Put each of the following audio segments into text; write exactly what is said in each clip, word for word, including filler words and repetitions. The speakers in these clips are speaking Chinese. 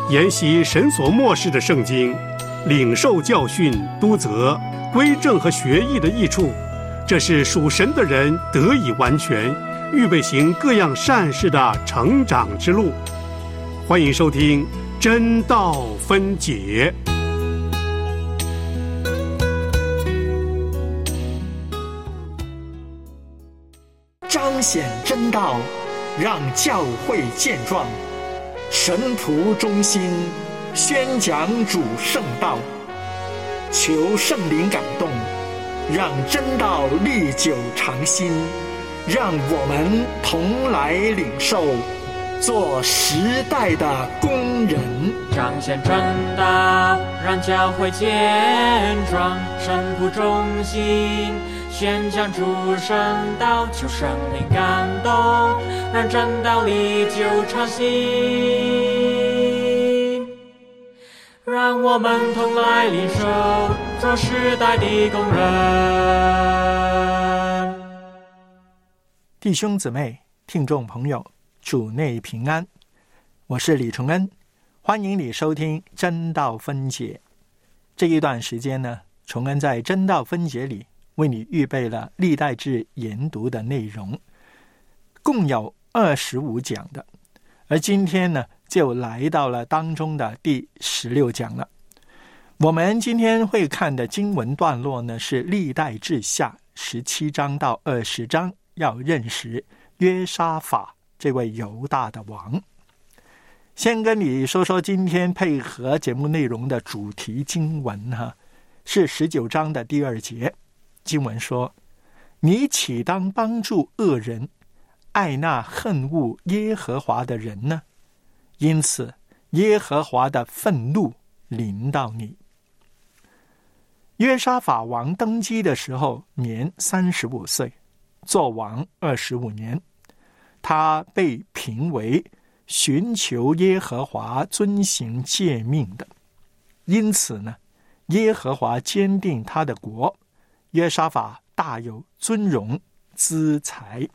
研习神所默示的圣经，领受教训、督责、归正和学艺的益处，这是属神的人得以完全，预备行各样善事的成长之路。欢迎收听真道分解。 彰显真道，让教会健壮，神仆忠心，宣讲主圣道，求圣灵感动，让真道历久常新，让我们同来领受，做时代的工人。 彰显真道，让教会健壮，神仆忠心，宣讲主圣道，求圣灵感动，让真道历久常新，让我们同来领受，做时代的工人。 弟兄姊妹、听众朋友，主内平安，我是李崇恩，欢迎你收听真道分解。这一段时间呢，崇恩在真道分解里为你预备了历代志研读的内容，共有二十五讲的，而今天呢，就来到了当中的第十六讲了。我们今天会看的经文段落呢，是历代志下十七章到二十章，要认识约沙法这位犹大的王。先跟你说说今天配合节目内容的主题经文哈，是十九章的第二节。经文说，你岂当帮助恶人，爱那恨恶耶和华的人呢？因此耶和华的愤怒临到你。约沙法王登基的时候年三十五岁，做王二十五年。他被评为寻求耶和华遵行诫命的，因此呢，耶和华坚定他的国，约沙法大有尊荣资财。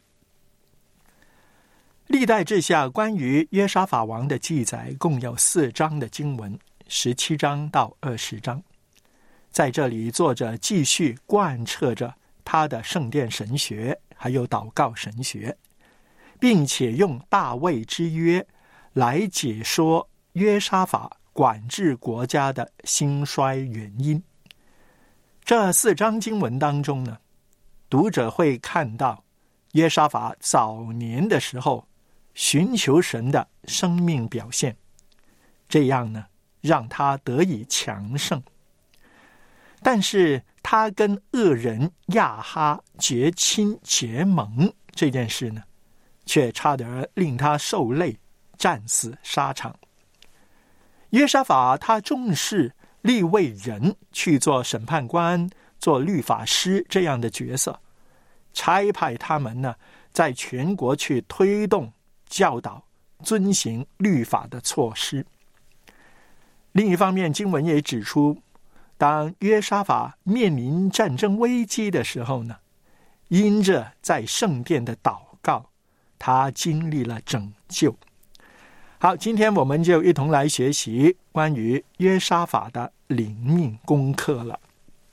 历代志下关于约沙法王的记载共有四章的经文，十七章到二十章。在这里作者继续贯彻着他的圣殿神学还有祷告神学，并且用大卫之约来解说约沙法管制国家的兴衰原因。这四章经文当中呢，读者会看到约沙法早年的时候寻求神的生命表现，这样呢，让他得以强盛。但是他跟恶人亚哈结亲结盟这件事呢，却差点令他受累，战死沙场。约沙法他重视立位人去做审判官、做律法师这样的角色，差派他们呢，在全国去推动、教导、遵行律法的措施。另一方面，经文也指出，当约沙法面临战争危机的时候呢，因着在圣殿的祷告，他经历了拯救。好，今天我们就一同来学习关于约沙法的灵命功课了。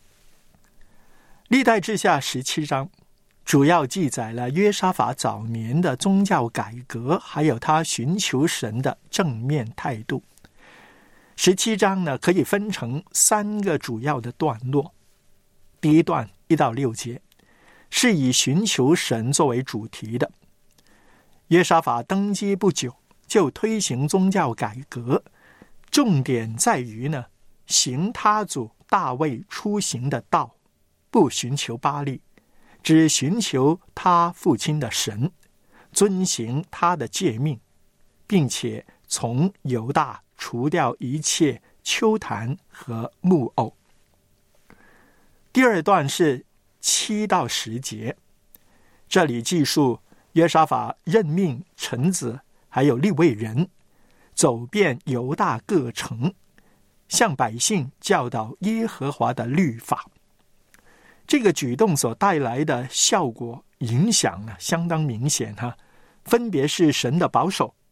历代志下十七章主要记载了约沙法早年的宗教改革，还有他寻求神的正面态度。十七章呢，可以分成三个主要的段落。第一段一到六节是以寻求神作为主题的。约沙法登基不久就推行宗教改革，重点在于呢，行他祖大卫出行的道，不寻求巴力，只寻求他父亲的神，遵行他的诫命，并且从犹大除掉一切丘坛和木偶。第二段是七到十节，这里记述约沙法任命臣子还有利未人，走遍犹大各城，向百姓教导耶和华的律法。这个举动所带来的效果影响呢，相当明显哈，分别是神的保守，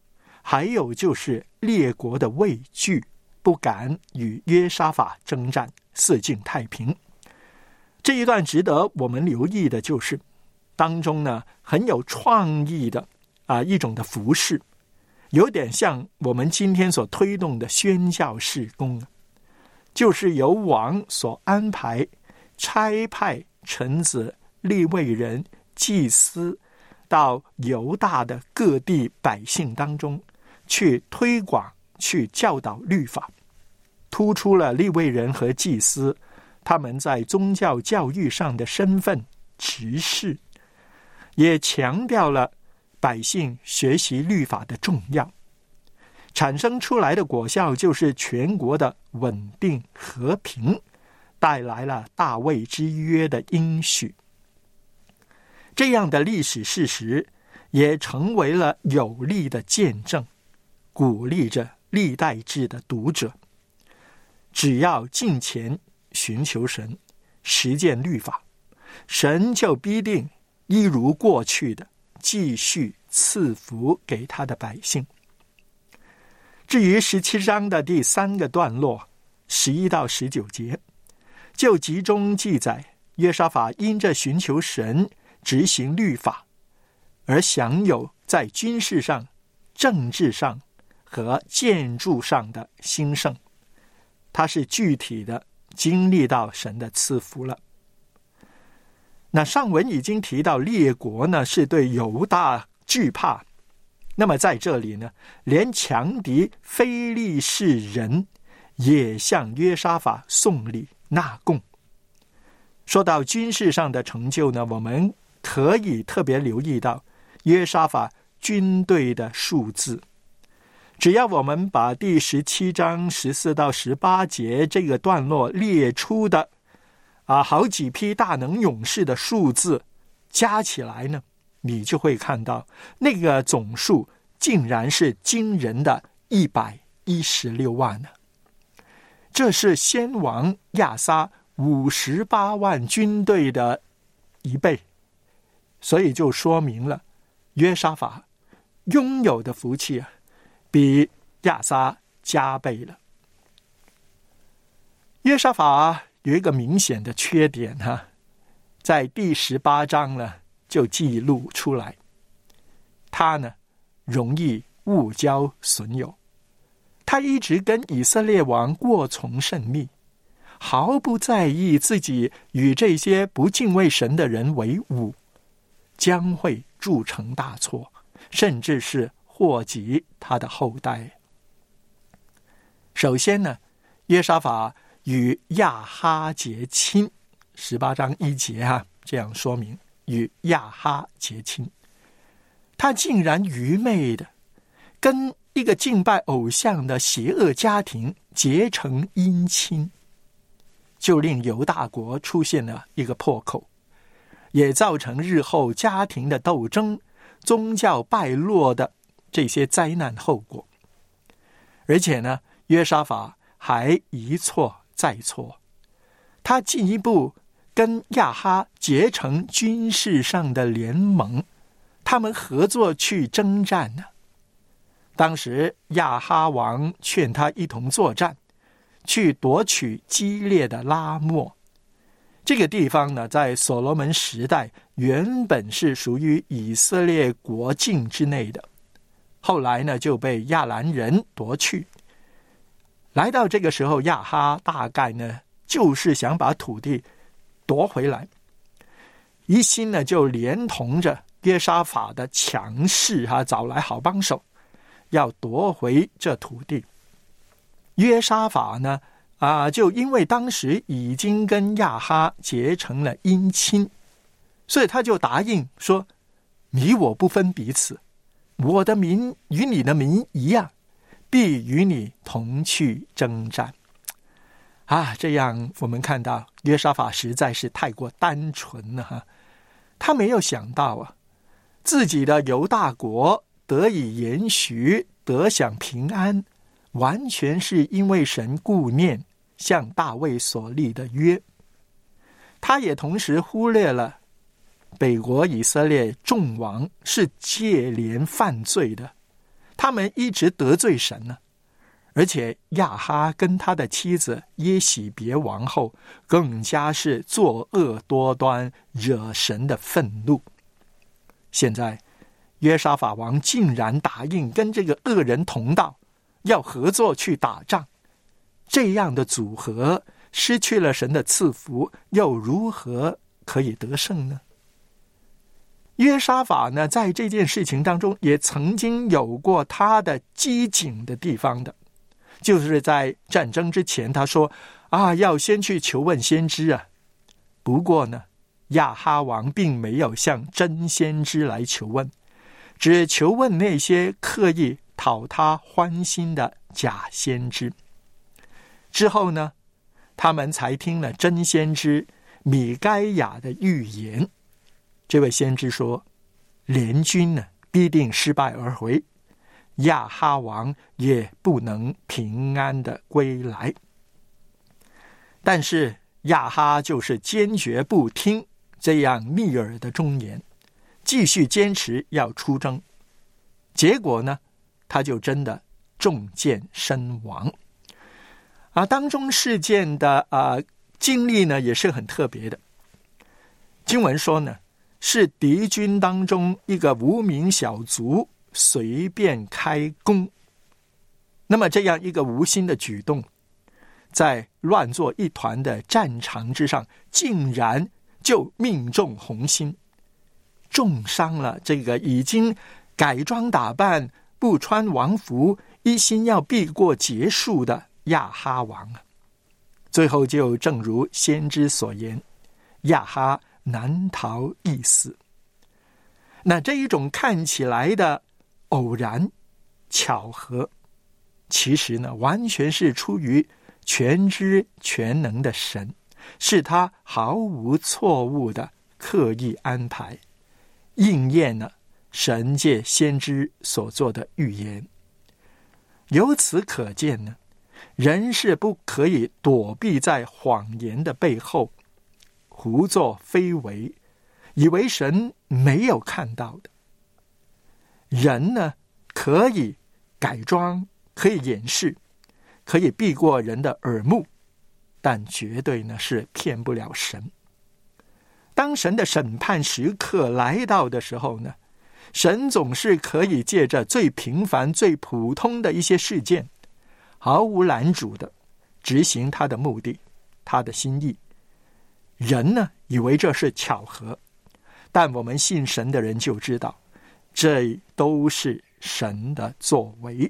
还有就是列国的畏惧，不敢与约沙法征战，四境太平。这一段值得我们留意的就是当中呢很有创意的啊一种的服事，有点像我们今天所推动的宣教事工，就是由王所安排差派臣子、利未人、祭司到犹大的各地百姓当中去推广、去教导律法，突出了利未人和祭司他们在宗教教育上的身份职事，也强调了百姓学习律法的重要，产生出来的果效就是全国的稳定和平，带来了大卫之约的应许。这样的历史事实也成为了有力的见证，鼓励着历代志的读者，只要敬虔寻求神，实践律法，神就必定一如过去的继续赐福给他的百姓。至于十七章的第三个段落十一到十九节，就集中记载约沙法因着寻求神执行律法而享有在军事上、政治上和建筑上的兴盛，他是具体的经历到神的赐福了。那上文已经提到列国呢是对犹大惧怕，那么在这里呢，连强敌非利士人也向约沙法送礼纳贡。说到军事上的成就呢，我们可以特别留意到约沙法军队的数字。只要我们把第十七章十四到十八节这个段落列出的啊好几批大能勇士的数字加起来呢，你就会看到那个总数竟然是惊人的一百一十六万呢。这是先王亚撒五十八万军队的一倍，所以就说明了约沙法拥有的福气啊比亚撒加倍了。约沙法有一个明显的缺点哈、啊，在第十八章呢就记录出来，他呢容易误交损友，他一直跟以色列王过从甚密，毫不在意自己与这些不敬畏神的人为伍，将会铸成大错，甚至是祸及他的后代。首先呢，约沙法与亚哈结亲，十八章一节啊，这样说明与亚哈结亲。他竟然愚昧的跟一个敬拜偶像的邪恶家庭结成姻亲，就令犹大国出现了一个破口，也造成日后家庭的斗争、宗教败落的这些灾难后果。而且呢，约沙法还一错再错，他进一步跟亚哈结成军事上的联盟，他们合作去征战呢。当时亚哈王劝他一同作战，去夺取基列的拉末。这个地方呢，在所罗门时代原本是属于以色列国境之内的，后来呢就被亚兰人夺去。来到这个时候，亚哈大概呢就是想把土地夺回来，一心呢就连同着约沙法的强势哈、啊，找来好帮手，要夺回这土地。约沙法呢啊，就因为当时已经跟亚哈结成了姻亲，所以他就答应说，你我不分彼此，我的民与你的民一样，必与你同去征战。啊，这样我们看到约沙法实在是太过单纯了哈，他没有想到啊，自己的犹大国得以延续，得享平安，完全是因为神顾念向大卫所立的约。他也同时忽略了北国以色列众王是接连犯罪的， 他们一直得罪神呢，而且亚哈跟他的妻子耶喜别王后更加是作恶多端，惹神的愤怒。现在约沙法王竟然答应跟这个恶人同道，要合作去打仗，这样的组合失去了神的赐福，又如何可以得胜呢？约沙法呢，在这件事情当中也曾经有过他的机警的地方的，就是在战争之前他说啊，要先去求问先知啊。不过呢，亚哈王并没有向真先知来求问，只求问那些刻意讨他欢心的假先知。之后呢，他们才听了真先知米该亚的预言。这位先知说，联军呢必定失败而回，亚哈王也不能平安的归来。但是亚哈就是坚决不听这样逆耳的忠言，继续坚持要出征。结果呢，他就真的中箭身亡。啊，当中事件的啊经历呢也是很特别的。经文说呢，是敌军当中一个无名小卒随便开弓。那么这样一个无心的举动，在乱作一团的战场之上，竟然就命中红心，重伤了这个已经改装打扮、不穿王服、一心要避过结束的亚哈王。最后就正如先知所言，亚哈难逃一死。那这一种看起来的偶然巧合，其实呢，完全是出于全知全能的神，是他毫无错误的刻意安排，应验了神借先知所做的预言。由此可见呢，人是不可以躲避在谎言的背后，胡作非为，以为神没有看到的。人呢，可以改装，可以掩饰，可以避过人的耳目，但绝对呢是骗不了神。当神的审判时刻来到的时候呢，神总是可以借着最平凡最普通的一些事件，毫无拦阻的执行他的目的，他的心意。人呢以为这是巧合，但我们信神的人就知道，这都是神的作为。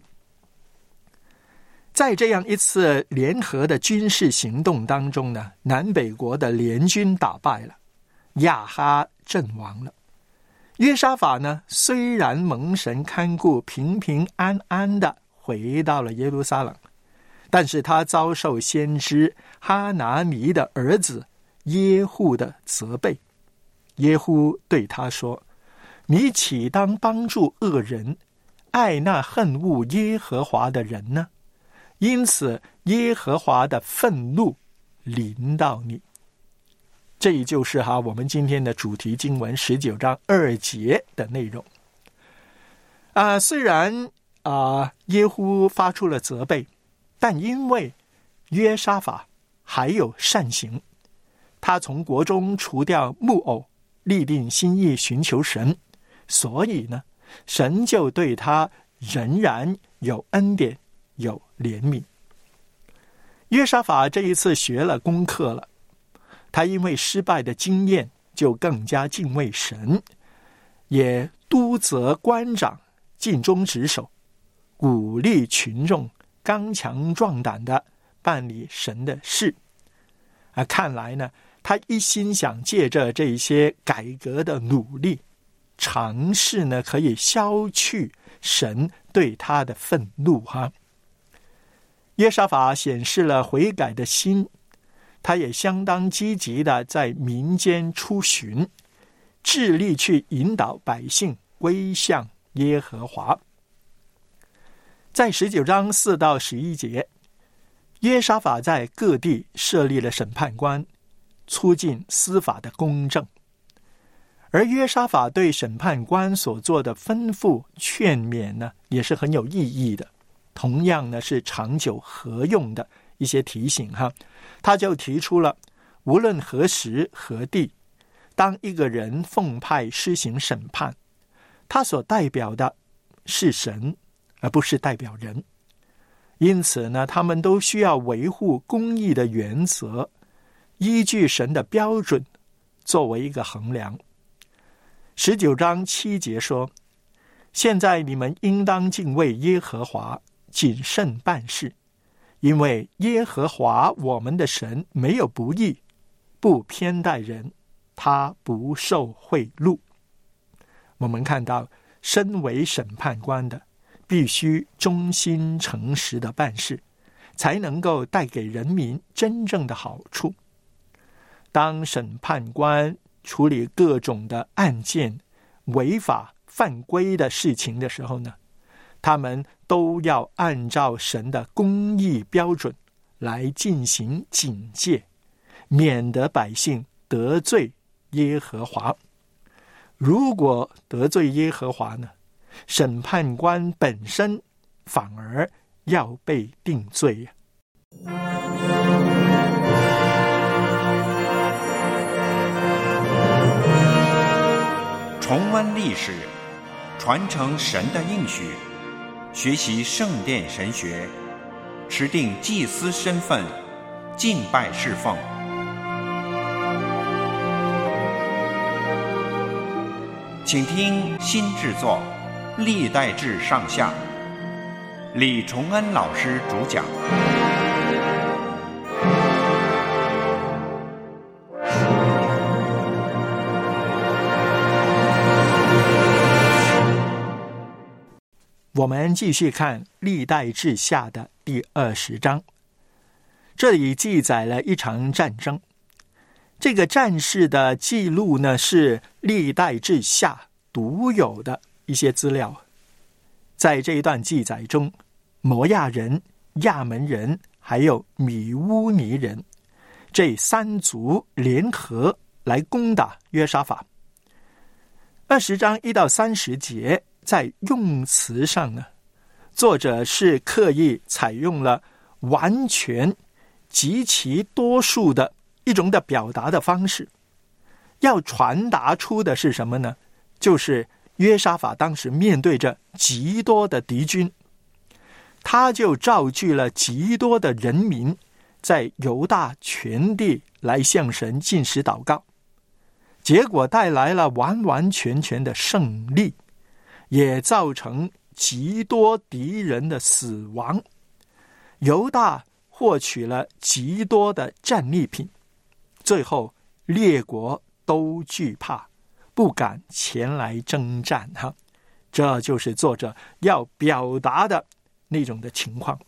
在这样一次联合的军事行动当中呢，南北国的联军打败了，亚哈阵亡了。约沙法呢，虽然蒙神看顾，平平安安的回到了耶路撒冷，但是他遭受先知哈拿尼的儿子耶户的责备。耶户对他说，你岂当帮助恶人，爱那恨恶耶和华的人呢？因此耶和华的愤怒临到你。这也就是哈我们今天的主题经文十九章二节的内容。啊，虽然啊耶户发出了责备，但因为约沙法还有善行，他从国中除掉木偶，立定心意寻求神，所以呢，神就对他仍然有恩典，有怜悯。约沙法这一次学了功课了，他因为失败的经验，就更加敬畏神，也督责官长尽忠职守，鼓励群众刚强壮胆的办理神的事。啊，看来呢，他一心想借着这些改革的努力，尝试呢可以消去神对他的愤怒哈。约沙法显示了悔改的心，他也相当积极的在民间出巡，致力去引导百姓归向耶和华。在十九章四到十一节，约沙法在各地设立了审判官，促进司法的公正。 而约沙法对审判官所做的吩咐劝勉呢，也是很有意义的，同样呢是长久合用的一些提醒哈。他就提出了，无论何时何地，当一个人奉派施行审判，他所代表的是神，而不是代表人。因此呢，他们都需要维护公义的原则，依据神的标准作为一个衡量。十九章七节说，现在你们应当敬畏耶和华，谨慎办事，因为耶和华我们的神没有不义，不偏待人，他不受贿赂。我们看到，身为审判官的必须忠心诚实的办事，才能够带给人民真正的好处。当审判官处理各种的案件、违法犯规的事情的时候呢，他们都要按照神的公义标准来进行警戒，免得百姓得罪耶和华。如果得罪耶和华呢，审判官本身反而要被定罪呀。 重温历史，传承神的应许，学习圣殿神学，持定祭司身份，敬拜侍奉。请听新制作《历代志上下》，李崇恩老师主讲。 我们继续看《历代志下》的第二十章，这里记载了一场战争。这个战事的记录呢，是《历代志下》独有的一些资料。在这一段记载中，摩亚人、亚门人还有米乌尼人这三族联合来攻打约沙法。二十章一到三十节，在用词上呢，作者是刻意采用了完全极其多数的一种的表达的方式，要传达出的是什么呢？就是约沙法当时面对着极多的敌军，他就召集了极多的人民，在犹大全地来向神进食祷告，结果带来了完完全全的胜利，也造成极多敌人的死亡。犹大获取了极多的战利品，最后列国都惧怕，不敢前来征战哈。这就是作者要表达的那种的情况。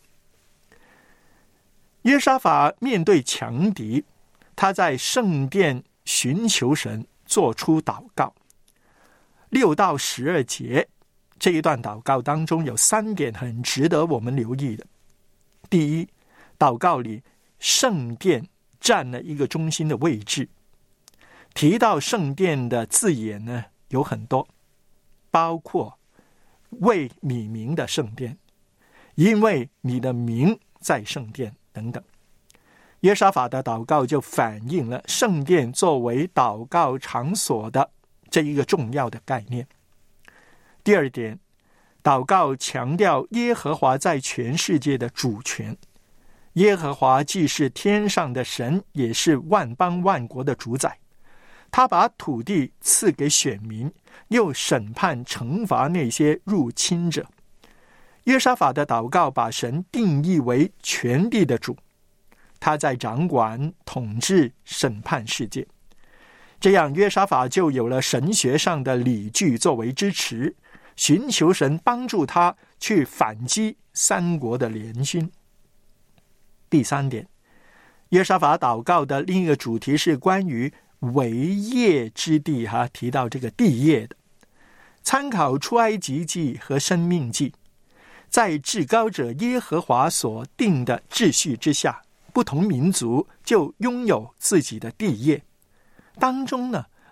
约沙法面对强敌，他在圣殿寻求神，做出祷告。六到十二节这一段祷告当中，有三点很值得我们留意的。第一，祷告里圣殿占了一个中心的位置。提到圣殿的字眼呢，有很多，包括为你名的圣殿，因为你的名在圣殿等等。约沙法的祷告就反映了圣殿作为祷告场所的这一个重要的概念。第二点，祷告强调耶和华在全世界的主权。耶和华既是天上的神，也是万邦万国的主宰。他把土地赐给选民，又审判惩罚那些入侵者。约沙法的祷告把神定义为全地的主，他在掌管、统治、审判世界。这样约沙法就有了神学上的理据作为支持，寻求神帮助他去反击三国的联军。第三点，约沙法祷告的另一个主题是关于为业之地哈，提到这个地业的。参考出埃及记和申命记，在至高者耶和华所定的秩序之下，不同民族就拥有自己的地业，当中呢，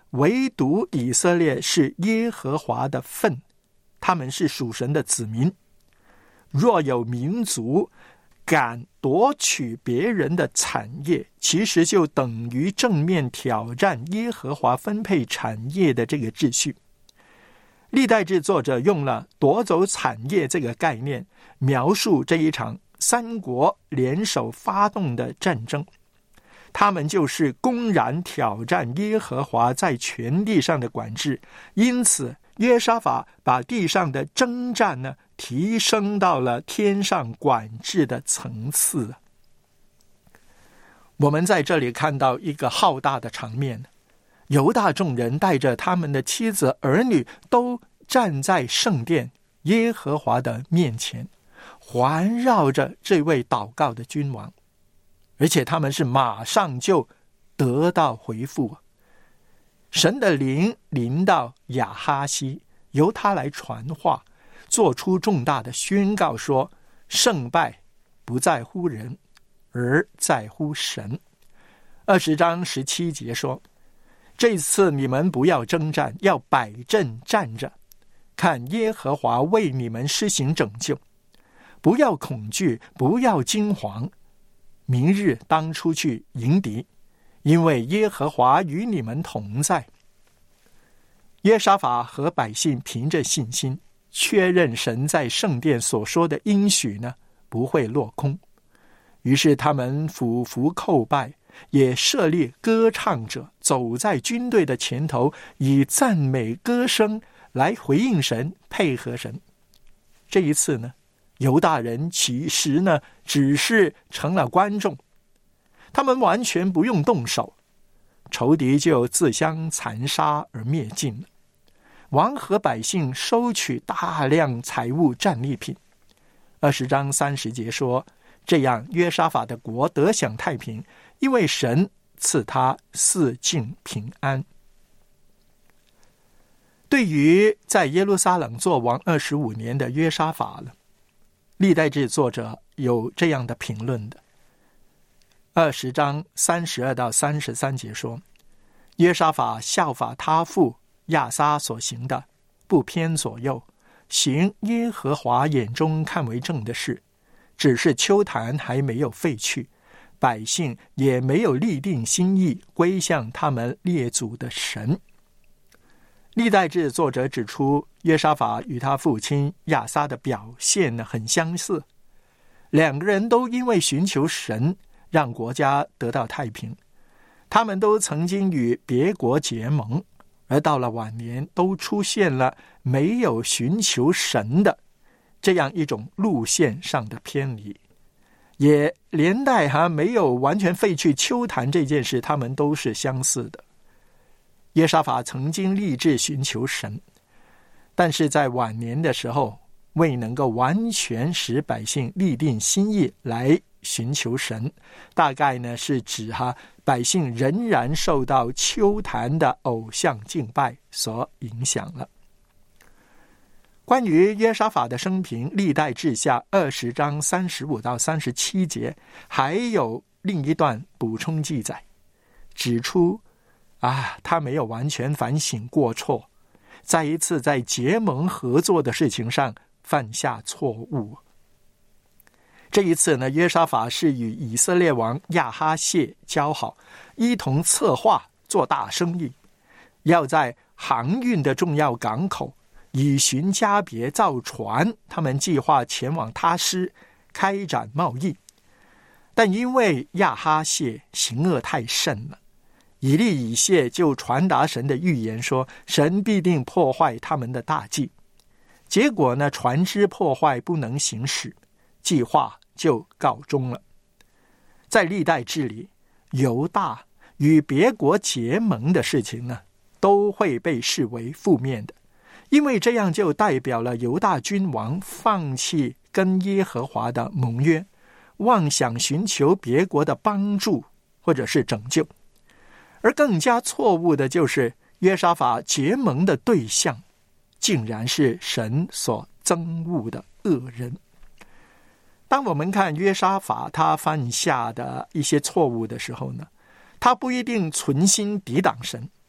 唯独以色列是耶和华的份，他们是属神的子民。若有民族敢夺取别人的产业，其实就等于正面挑战耶和华分配产业的这个秩序。历代志作者用了夺走产业这个概念，描述这一场三国联手发动的战争。他们就是公然挑战耶和华在全地上的管制，因此约沙法把地上的征战呢提升到了天上管制的层次。我们在这里看到一个浩大的场面，犹大众人带着他们的妻子儿女都站在圣殿耶和华的面前，环绕着这位祷告的君王，而且他们是马上就得到回复。神的灵临到亚哈西，由他来传话，做出重大的宣告，说胜败不在乎人，而在乎神。二十章十七节说，这次你们不要征战，要摆阵站着，看耶和华为你们施行拯救，不要恐惧，不要惊惶，明日当出去迎敌，因为耶和华与你们同在。约沙法和百姓凭着信心确认神在圣殿所说的应许呢不会落空，于是他们俯伏叩拜，也设立歌唱者走在军队的前头，以赞美歌声来回应神，配合神。这一次呢，犹大人其实呢只是成了观众，他们完全不用动手，仇敌就自相残杀而灭尽了。王和百姓收取大量财物战利品。二十章三十节说，这样约沙法的国得享太平，因为神赐他四境平安。对于在耶路撒冷做王二十五年的约沙法了，历代志作者有这样的评论的。二十章三十二到三十三节说，约沙法效法他父亚撒所行的，不偏左右，行耶和华眼中看为正的事，只是邱坛还没有废去，百姓也没有立定心意归向他们列祖的神。历代志作者指出，约沙法与他父亲亚撒的表现呢很相似，两个人都因为寻求神让国家得到太平，他们都曾经与别国结盟，而到了晚年都出现了没有寻求神的这样一种路线上的偏离，也连带还没有完全废去邱坛这件事，他们都是相似的。约沙法曾经立志寻求神，但是在晚年的时候未能够完全使百姓立定心意来寻求神，大概呢是指哈百姓仍然受到邱坛的偶像敬拜所影响了。关于约沙法的生平，历代志下二十章三十五到三十七节还有另一段补充记载，指出啊，他没有完全反省过错，再一次在结盟合作的事情上犯下错误。这一次呢，约沙法是与以色列王亚哈谢交好，一同策划做大生意，要在航运的重要港口以寻加别造船，他们计划前往他施开展贸易。但因为亚哈谢行恶太甚了，以利以谢就传达神的预言说，神必定破坏他们的大计。结果呢，船只破坏不能行驶，计划就告终了。在历代志里，犹大与别国结盟的事情呢，都会被视为负面的，因为这样就代表了犹大君王放弃跟耶和华的盟约，妄想寻求别国的帮助或者是拯救。而更加错误的就是约沙法结盟的对象竟然是神所憎恶的恶人。当我们看约沙法他犯下的一些错误的时候呢，他不一定存心抵挡神，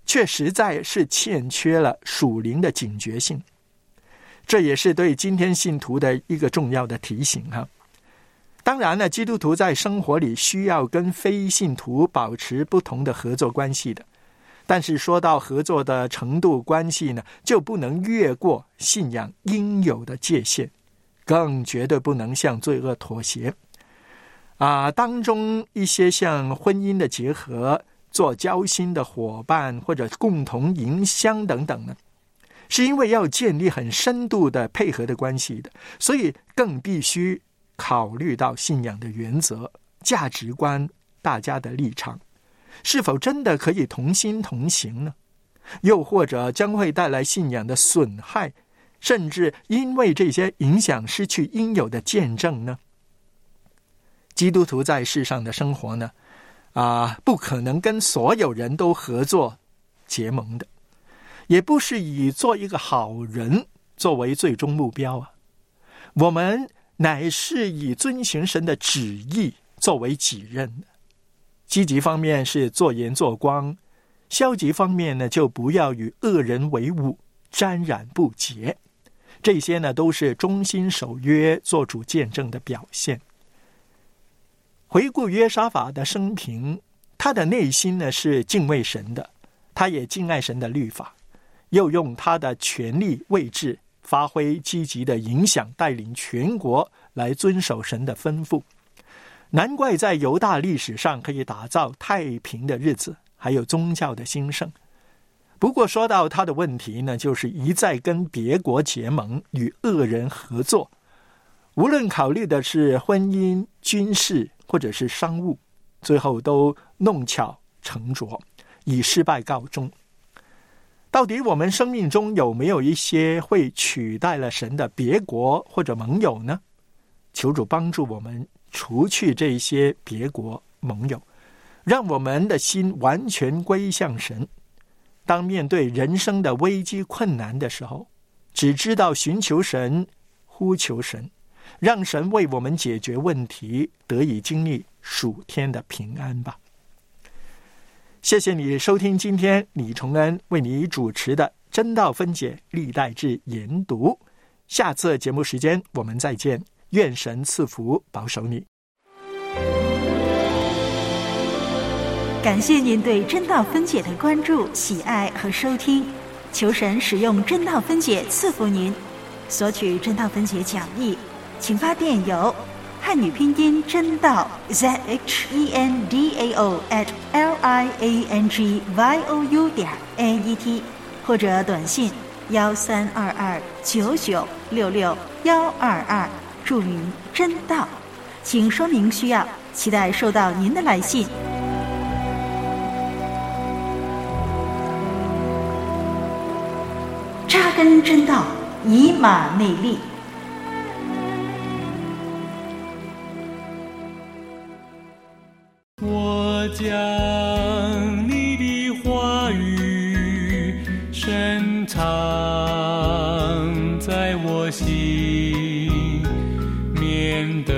却实在是欠缺了属灵的警觉性。这也是对今天信徒的一个重要的提醒哈。当然了，基督徒在生活里需要跟非信徒保持不同的合作关系的，但是说到合作的程度关系呢，就不能越过信仰应有的界限，更绝对不能向罪恶妥协啊。当中一些像婚姻的结合、做交心的伙伴或者共同营乡等等呢，是因为要建立很深度的配合的关系的，所以更必须考虑到信仰的原则、价值观、大家的立场是否真的可以同心同行呢？又或者将会带来信仰的损害，甚至因为这些影响失去应有的见证呢？基督徒在世上的生活呢，啊，不可能跟所有人都合作结盟的，也不是以做一个好人作为最终目标啊。我们乃是以遵行神的旨意作为己任的。积极方面是做盐做光，消极方面呢，就不要与恶人为伍，沾染不洁。这些呢，都是忠心守约、做主见证的表现。回顾约沙法的生平，他的内心呢是敬畏神的，他也敬爱神的律法，又用他的权力位置发挥积极的影响，带领全国来遵守神的吩咐。难怪在犹大历史上可以打造太平的日子，还有宗教的兴盛。不过说到他的问题呢，就是一再跟别国结盟，与恶人合作，无论考虑的是婚姻、军事或者是商务，最后都弄巧成拙，以失败告终。到底我们生命中有没有一些会取代了神的别国或者盟友呢？求主帮助我们除去这些别国盟友，让我们的心完全归向神。当面对人生的危机困难的时候，只知道寻求神、呼求神，让神为我们解决问题，得以经历属天的平安吧。谢谢你收听今天李崇恩为你主持的真道分解历代志研读。下次节目时间我们再见，愿神赐福保守你。 感谢您对真道分解的关注、喜爱和收听，求神使用真道分解赐福您。索取真道分解讲义，请发电邮汉语拼音真道 Z H E N D A O at L I A N G Y O U 点 A E T， 或者短信幺三二二九九六六幺二二，注明真道，请说明需要，期待收到您的来信。扎根真道，以马内利。 我将你的话语深藏在我心，免得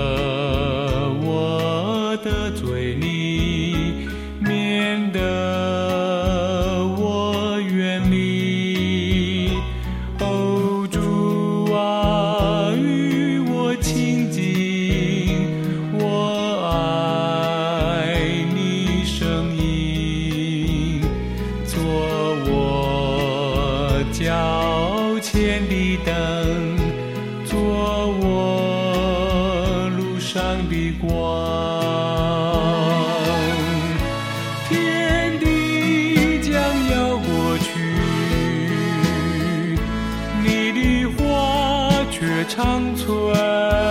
我得罪你，免得我远离。哦，主啊，与我亲近，我爱你声音，做我脚前的灯，做我路上的光。天地将要过去，你的话却长存。